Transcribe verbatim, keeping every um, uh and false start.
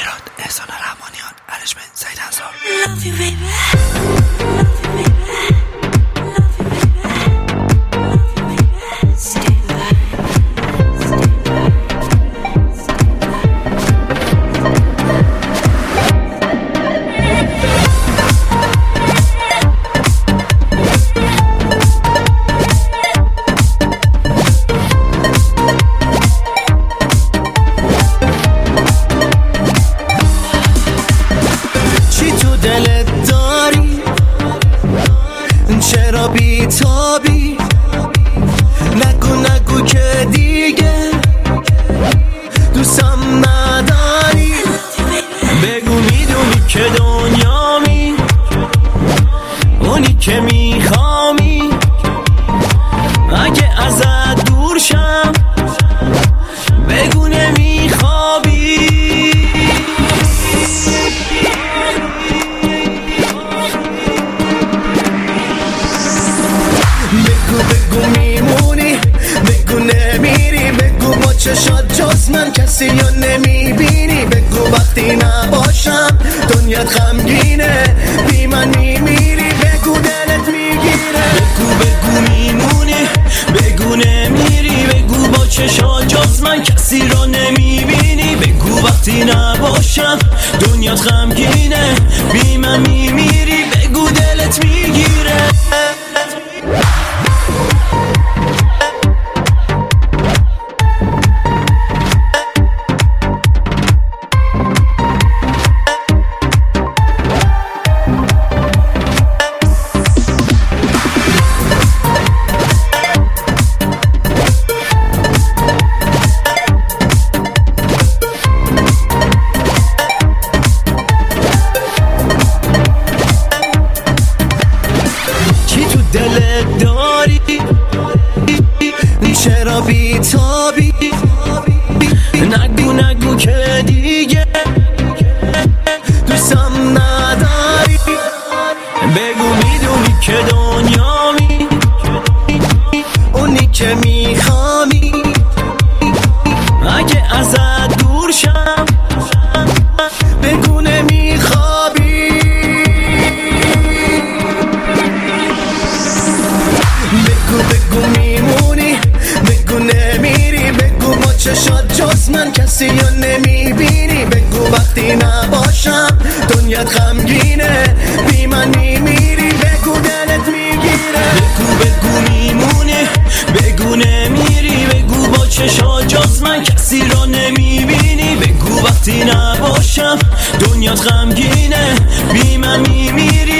ایراد، احسان رحمانیان، ارشمن، سعید انصار. Love you baby, love you baby, love you baby, love you baby, stay alive, stay alive, دلت داری چرا بیتابی نگو نگو که دیگه دوستم نداری بگو میدونی که دنیامی اونی که میخوامی اگه ازت دور شم بگو نمیخوابی بگو بگو میمونی بگو نمیری بگو با چشات جز من کسی یا نمیبینی بگو وقتی نباشم دنیات غمگینه بی من میمیری بگو دلت میگیره بگو بگو میمونی بگو نمیری بگو با چشات جز من کسی را نمیبینی بگو وقتی نباشم دنیات غمگینه بی من میمیری بگو دلت میگیره دلت داری چرا بیتابی نگو نگو که دیگه دوستم نداری بگو میدونی که دنیامی اونی که میخوامی اگه ازت دور شم بگو نمیخوابی بگو بگو میمونی بگو نمیری بگو با چشات جز من کسی یا نمیبینی بگو وقتی نباشم دنیات غمگینه بی من میمیری بگو دلت میگیره بگو بگو میمونی بگو نمیری بگو با چشات جز من کسی را نمیبینی بگو وقتی نباشم دنیات غمگینه بی من میمیری